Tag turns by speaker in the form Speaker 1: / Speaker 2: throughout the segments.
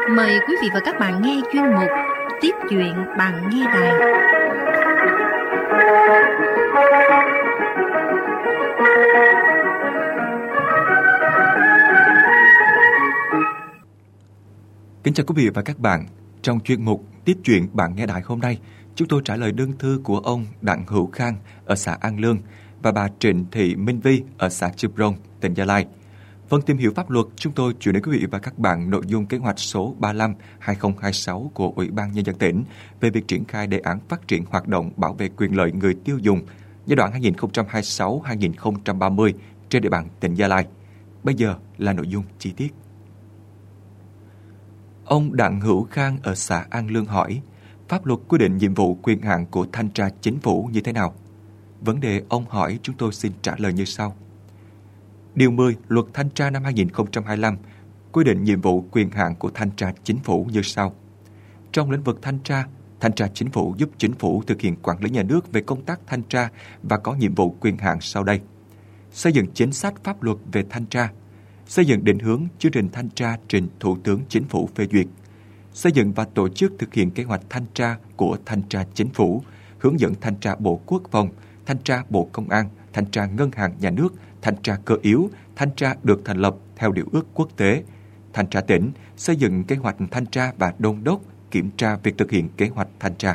Speaker 1: Mời quý vị và các bạn nghe chuyên mục Tiếp chuyện bằng nghe đài.
Speaker 2: Kính chào quý vị và các bạn. Trong chuyên mục Tiếp chuyện bạn nghe đài hôm nay, chúng tôi trả lời đơn thư của ông Đặng Hữu Khang ở xã An Lương và bà Trịnh Thị Minh Vi ở xã Chư Prong, tỉnh Gia Lai. Phần tìm hiểu pháp luật, chúng tôi chuyển đến quý vị và các bạn nội dung kế hoạch số 35/2026 của Ủy ban Nhân dân tỉnh về việc triển khai đề án phát triển hoạt động bảo vệ quyền lợi người tiêu dùng giai đoạn 2026-2030 trên địa bàn tỉnh Gia Lai. Bây giờ là nội dung chi tiết. Ông Đặng Hữu Khang ở xã An Lương hỏi, pháp luật quy định nhiệm vụ quyền hạn của thanh tra chính phủ như thế nào? Vấn đề ông hỏi chúng tôi xin trả lời như sau. Điều 10 Luật Thanh tra năm 2025 quy định nhiệm vụ quyền hạn của thanh tra chính phủ như sau. Trong lĩnh vực thanh tra chính phủ giúp chính phủ thực hiện quản lý nhà nước về công tác thanh tra và có nhiệm vụ quyền hạn sau đây. Xây dựng chính sách pháp luật về thanh tra, xây dựng định hướng chương trình thanh tra trình Thủ tướng Chính phủ phê duyệt, xây dựng và tổ chức thực hiện kế hoạch thanh tra của thanh tra chính phủ, hướng dẫn thanh tra Bộ Quốc phòng, thanh tra Bộ Công an, thanh tra Ngân hàng Nhà nước, thanh tra cơ yếu, thanh tra được thành lập theo điều ước quốc tế, thanh tra tỉnh, xây dựng kế hoạch thanh tra và đôn đốc, kiểm tra việc thực hiện kế hoạch thanh tra.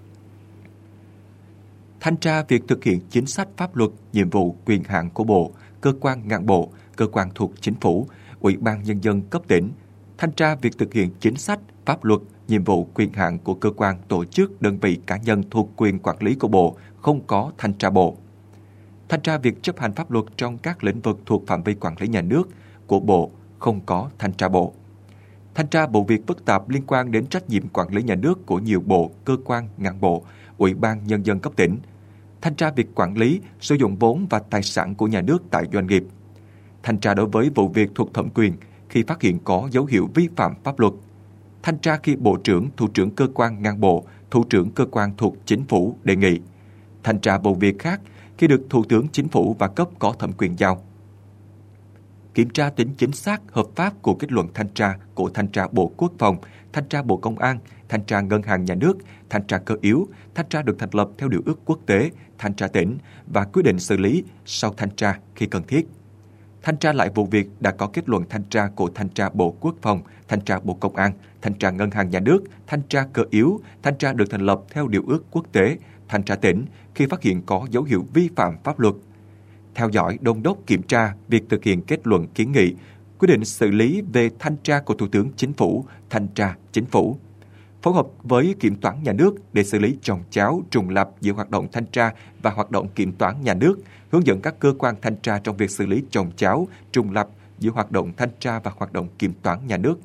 Speaker 2: Thanh tra việc thực hiện chính sách pháp luật, nhiệm vụ quyền hạn của Bộ, cơ quan ngang bộ, cơ quan thuộc Chính phủ, Ủy ban Nhân dân cấp tỉnh, thanh tra việc thực hiện chính sách, pháp luật, nhiệm vụ quyền hạn của cơ quan, tổ chức, đơn vị cá nhân thuộc quyền quản lý của Bộ, không có thanh tra Bộ. Thanh tra việc chấp hành pháp luật trong các lĩnh vực thuộc phạm vi quản lý nhà nước của Bộ, không có thanh tra Bộ. Thanh tra vụ việc phức tạp liên quan đến trách nhiệm quản lý nhà nước của nhiều bộ, cơ quan, ngang bộ, Ủy ban Nhân dân cấp tỉnh. Thanh tra việc quản lý, sử dụng vốn và tài sản của nhà nước tại doanh nghiệp. Thanh tra đối với vụ việc thuộc thẩm quyền khi phát hiện có dấu hiệu vi phạm pháp luật. Thanh tra khi Bộ trưởng, Thủ trưởng cơ quan ngang bộ, Thủ trưởng cơ quan thuộc Chính phủ đề nghị. Thanh tra vụ việc khác khi được Thủ tướng Chính phủ và cấp có thẩm quyền giao. Kiểm tra tính chính xác, hợp pháp của kết luận thanh tra của thanh tra Bộ Quốc phòng, thanh tra Bộ Công an, thanh tra Ngân hàng Nhà nước, thanh tra cơ yếu, thanh tra được thành lập theo điều ước quốc tế, thanh tra tỉnh và quyết định xử lý sau thanh tra khi cần thiết. Thanh tra lại vụ việc đã có kết luận thanh tra của thanh tra Bộ Quốc phòng, thanh tra Bộ Công an, thanh tra Ngân hàng Nhà nước, thanh tra cơ yếu, thanh tra được thành lập theo điều ước quốc tế, thanh tra tỉnh khi phát hiện có dấu hiệu vi phạm pháp luật. Theo dõi, đôn đốc kiểm tra việc thực hiện kết luận kiến nghị, quyết định xử lý về thanh tra của Thủ tướng Chính phủ, thanh tra Chính phủ. Phối hợp với Kiểm toán Nhà nước để xử lý chồng chéo, trùng lặp giữa hoạt động thanh tra và hoạt động kiểm toán nhà nước, hướng dẫn các cơ quan thanh tra trong việc xử lý chồng chéo, trùng lặp giữa hoạt động thanh tra và hoạt động kiểm toán nhà nước.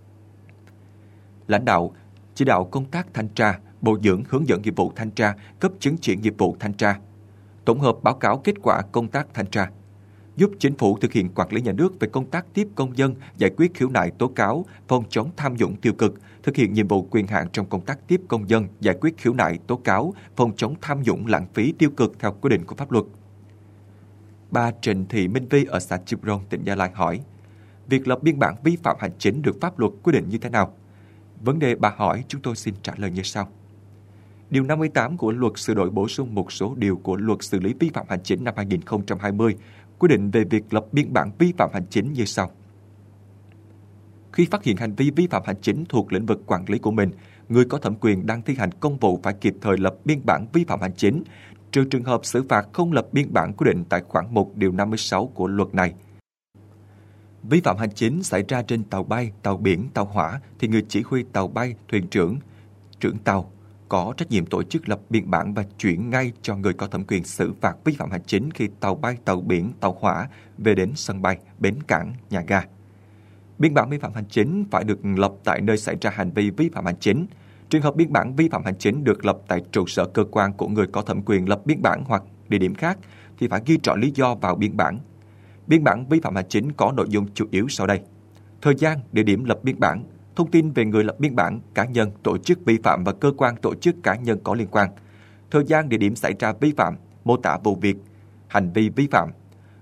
Speaker 2: Lãnh đạo, chỉ đạo công tác thanh tra, bồi dưỡng hướng dẫn nghiệp vụ thanh tra, cấp chứng chỉ nghiệp vụ thanh tra. Tổng hợp báo cáo kết quả công tác thanh tra. Giúp chính phủ thực hiện quản lý nhà nước về công tác tiếp công dân, giải quyết khiếu nại tố cáo, phòng chống tham nhũng tiêu cực, thực hiện nhiệm vụ quyền hạn trong công tác tiếp công dân, giải quyết khiếu nại tố cáo, phòng chống tham nhũng lãng phí tiêu cực theo quy định của pháp luật. Bà Trịnh Thị Minh Vi ở xã Chư Prong, tỉnh Gia Lai hỏi, việc lập biên bản vi phạm hành chính được pháp luật quy định như thế nào? Vấn đề bà hỏi chúng tôi xin trả lời như sau. Điều 58 của Luật sửa đổi bổ sung một số điều của Luật xử lý vi phạm hành chính năm 2020 quy định về việc lập biên bản vi phạm hành chính như sau. Khi phát hiện hành vi vi phạm hành chính thuộc lĩnh vực quản lý của mình, người có thẩm quyền đang thi hành công vụ phải kịp thời lập biên bản vi phạm hành chính, trừ trường hợp xử phạt không lập biên bản quy định tại khoản 1 điều 56 của luật này. Vi phạm hành chính xảy ra trên tàu bay, tàu biển, tàu hỏa thì người chỉ huy tàu bay, thuyền trưởng, trưởng tàu có trách nhiệm tổ chức lập biên bản và chuyển ngay cho người có thẩm quyền xử phạt vi phạm hành chính khi tàu bay, tàu biển, tàu hỏa về đến sân bay, bến cảng, nhà ga. Biên bản vi phạm hành chính phải được lập tại nơi xảy ra hành vi vi phạm hành chính. Trường hợp biên bản vi phạm hành chính được lập tại trụ sở cơ quan của người có thẩm quyền lập biên bản hoặc địa điểm khác thì phải ghi rõ lý do vào biên bản. Biên bản vi phạm hành chính có nội dung chủ yếu sau đây. Thời gian, địa điểm lập biên bản, thông tin về người lập biên bản, cá nhân, tổ chức vi phạm và cơ quan tổ chức cá nhân có liên quan. Thời gian, địa điểm xảy ra vi phạm, mô tả vụ việc, hành vi vi phạm,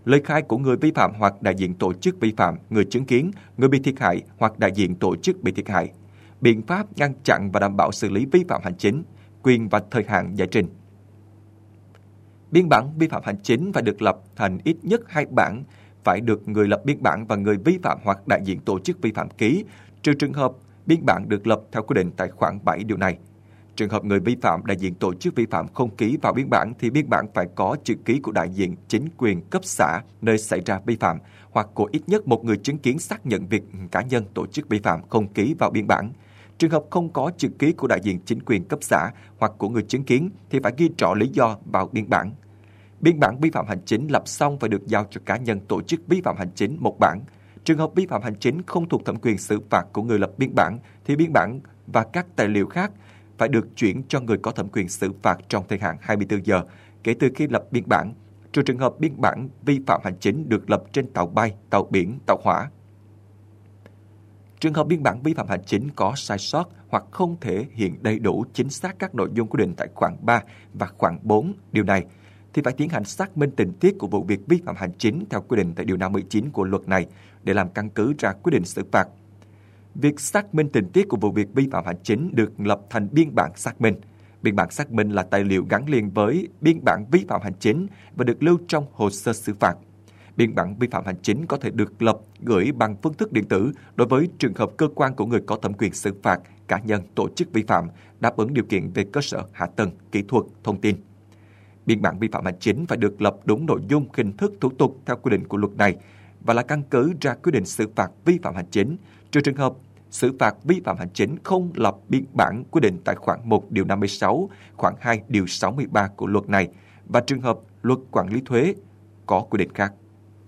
Speaker 2: lời khai của người vi phạm hoặc đại diện tổ chức vi phạm, người chứng kiến, người bị thiệt hại hoặc đại diện tổ chức bị thiệt hại, biện pháp ngăn chặn và đảm bảo xử lý vi phạm hành chính, quyền và thời hạn giải trình. Biên bản vi phạm hành chính phải được lập thành ít nhất 2 bản, phải được người lập biên bản và người vi phạm hoặc đại diện tổ chức vi phạm ký, trừ trường hợp biên bản được lập theo quy định tại khoản 7 điều này. Trường hợp người vi phạm, đại diện tổ chức vi phạm không ký vào biên bản thì biên bản phải có chữ ký của đại diện chính quyền cấp xã nơi xảy ra vi phạm hoặc của ít nhất một người chứng kiến xác nhận việc cá nhân tổ chức vi phạm không ký vào biên bản. Trường hợp không có chữ ký của đại diện chính quyền cấp xã hoặc của người chứng kiến thì phải ghi rõ lý do vào biên bản. Biên bản vi phạm hành chính lập xong phải được giao cho cá nhân tổ chức vi phạm hành chính một bản. Trường hợp vi phạm hành chính không thuộc thẩm quyền xử phạt của người lập biên bản thì biên bản và các tài liệu khác phải được chuyển cho người có thẩm quyền xử phạt trong thời hạn 24 giờ kể từ khi lập biên bản, trừ trường hợp biên bản vi phạm hành chính được lập trên tàu bay, tàu biển, tàu hỏa. Trường hợp biên bản vi phạm hành chính có sai sót hoặc không thể hiện đầy đủ chính xác các nội dung quy định tại khoản 3 và khoản 4 điều này, thì phải tiến hành xác minh tình tiết của vụ việc vi phạm hành chính theo quy định tại điều 59 của luật này để làm căn cứ ra quyết định xử phạt. Việc xác minh tình tiết của vụ việc vi phạm hành chính được lập thành biên bản xác minh. Biên bản xác minh là tài liệu gắn liền với biên bản vi phạm hành chính và được lưu trong hồ sơ xử phạt. Biên bản vi phạm hành chính có thể được lập gửi bằng phương thức điện tử đối với trường hợp cơ quan của người có thẩm quyền xử phạt, cá nhân, tổ chức vi phạm đáp ứng điều kiện về cơ sở hạ tầng, kỹ thuật, thông tin. Biên bản vi phạm hành chính phải được lập đúng nội dung, hình thức, thủ tục theo quy định của luật này và là căn cứ ra quyết định xử phạt vi phạm hành chính, trừ trường hợp xử phạt vi phạm hành chính không lập biên bản quy định tại khoản 1 điều 56, khoản 2 điều 63 của luật này và trường hợp luật quản lý thuế có quy định khác.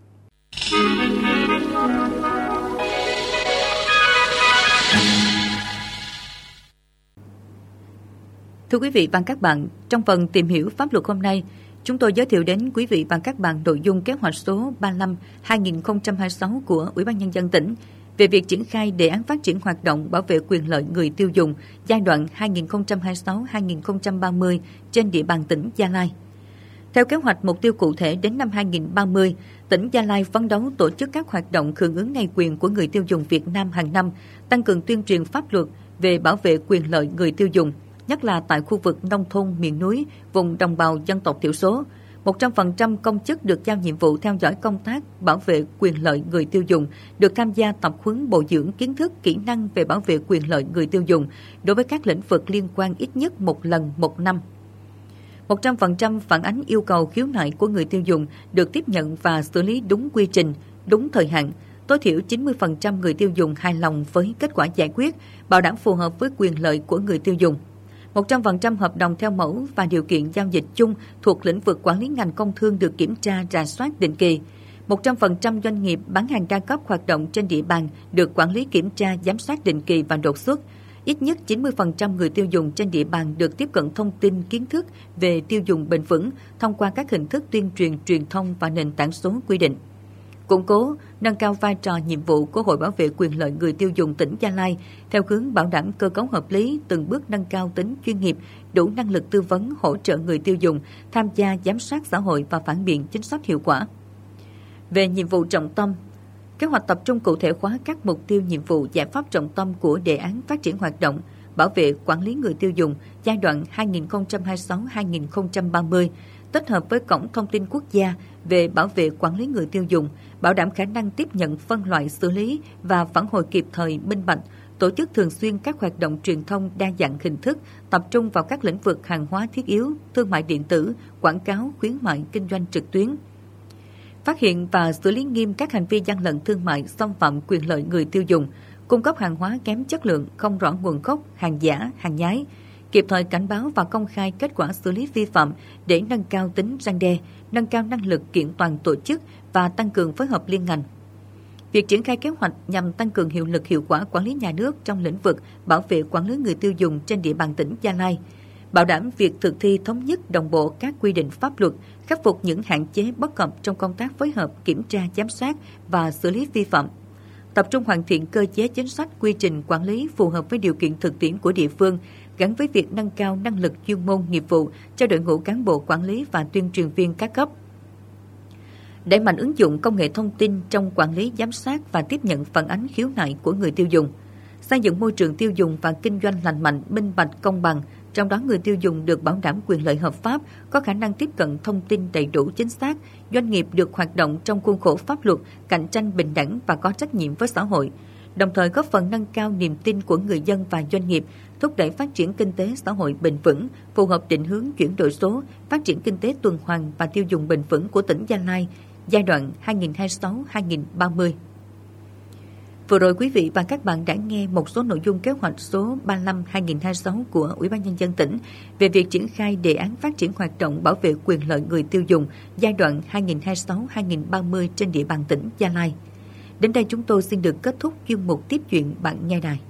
Speaker 3: Thưa quý vị và các bạn, trong phần tìm hiểu pháp luật hôm nay, chúng tôi giới thiệu đến quý vị và các bạn nội dung kế hoạch số 35/2026 của Ủy ban Nhân dân tỉnh về việc triển khai đề án phát triển hoạt động bảo vệ quyền lợi người tiêu dùng giai đoạn 2026-2030 trên địa bàn tỉnh Gia Lai. Theo kế hoạch mục tiêu cụ thể đến năm 2030, tỉnh Gia Lai phấn đấu tổ chức các hoạt động hưởng ứng ngày quyền của người tiêu dùng Việt Nam hàng năm, tăng cường tuyên truyền pháp luật về bảo vệ quyền lợi người tiêu dùng, nhất là tại khu vực nông thôn, miền núi, vùng đồng bào dân tộc thiểu số. 100% công chức được giao nhiệm vụ theo dõi công tác bảo vệ quyền lợi người tiêu dùng, được tham gia tập huấn bồi dưỡng kiến thức, kỹ năng về bảo vệ quyền lợi người tiêu dùng đối với các lĩnh vực liên quan ít nhất một lần một năm. 100% phản ánh yêu cầu khiếu nại của người tiêu dùng được tiếp nhận và xử lý đúng quy trình, đúng thời hạn. Tối thiểu 90% người tiêu dùng hài lòng với kết quả giải quyết, bảo đảm phù hợp với quyền lợi của người tiêu dùng. 100% hợp đồng theo mẫu và điều kiện giao dịch chung thuộc lĩnh vực quản lý ngành công thương được kiểm tra, rà soát định kỳ. 100% doanh nghiệp bán hàng đa cấp hoạt động trên địa bàn được quản lý, kiểm tra, giám sát định kỳ và đột xuất. Ít nhất 90% người tiêu dùng trên địa bàn được tiếp cận thông tin, kiến thức về tiêu dùng bền vững thông qua các hình thức tuyên truyền, truyền thông và nền tảng số quy định. Củng cố, nâng cao vai trò nhiệm vụ của Hội bảo vệ quyền lợi người tiêu dùng tỉnh Gia Lai theo hướng bảo đảm cơ cấu hợp lý, từng bước nâng cao tính chuyên nghiệp, đủ năng lực tư vấn, hỗ trợ người tiêu dùng, tham gia giám sát xã hội và phản biện chính sách hiệu quả. Về nhiệm vụ trọng tâm, kế hoạch tập trung cụ thể hóa các mục tiêu, nhiệm vụ, giải pháp trọng tâm của đề án phát triển hoạt động bảo vệ quản lý người tiêu dùng giai đoạn 2026-2030, tích hợp với Cổng Thông tin Quốc gia về bảo vệ quản lý người tiêu dùng, bảo đảm khả năng tiếp nhận, phân loại, xử lý và phản hồi kịp thời, minh bạch, tổ chức thường xuyên các hoạt động truyền thông đa dạng hình thức, tập trung vào các lĩnh vực hàng hóa thiết yếu, thương mại điện tử, quảng cáo, khuyến mại, kinh doanh trực tuyến. Phát hiện và xử lý nghiêm các hành vi gian lận thương mại, xâm phạm quyền lợi người tiêu dùng, cung cấp hàng hóa kém chất lượng, không rõ nguồn gốc, hàng giả, hàng nhái, kịp thời cảnh báo và công khai kết quả xử lý vi phạm để nâng cao tính răn đe, nâng cao năng lực kiện toàn tổ chức và tăng cường phối hợp liên ngành. Việc triển khai kế hoạch nhằm tăng cường hiệu lực, hiệu quả quản lý nhà nước trong lĩnh vực bảo vệ quản lý người tiêu dùng trên địa bàn tỉnh Gia Lai, bảo đảm việc thực thi thống nhất, đồng bộ các quy định pháp luật, khắc phục những hạn chế bất cập trong công tác phối hợp, kiểm tra, giám sát và xử lý vi phạm. Tập trung hoàn thiện cơ chế chính sách, quy trình quản lý phù hợp với điều kiện thực tiễn của địa phương, gắn với việc nâng cao năng lực chuyên môn, nghiệp vụ cho đội ngũ cán bộ quản lý và tuyên truyền viên các cấp. đẩy mạnh ứng dụng công nghệ thông tin trong quản lý, giám sát và tiếp nhận phản ánh khiếu nại của người tiêu dùng, xây dựng môi trường tiêu dùng và kinh doanh lành mạnh, minh bạch, công bằng, trong đó người tiêu dùng được bảo đảm quyền lợi hợp pháp, có khả năng tiếp cận thông tin đầy đủ chính xác, doanh nghiệp được hoạt động trong khuôn khổ pháp luật, cạnh tranh bình đẳng và có trách nhiệm với xã hội, đồng thời góp phần nâng cao niềm tin của người dân và doanh nghiệp, thúc đẩy phát triển kinh tế xã hội bền vững, phù hợp định hướng chuyển đổi số, phát triển kinh tế tuần hoàn và tiêu dùng bền vững của tỉnh Gia Lai giai đoạn 2026-2030. Vừa rồi quý vị và các bạn đã nghe một số nội dung kế hoạch số 35/2026 của Ủy ban Nhân dân tỉnh về việc triển khai đề án phát triển hoạt động bảo vệ quyền lợi người tiêu dùng giai đoạn 2026-2030 trên địa bàn tỉnh Gia Lai. Đến đây chúng tôi xin được kết thúc chuyên mục tiếp chuyện bạn nghe đài.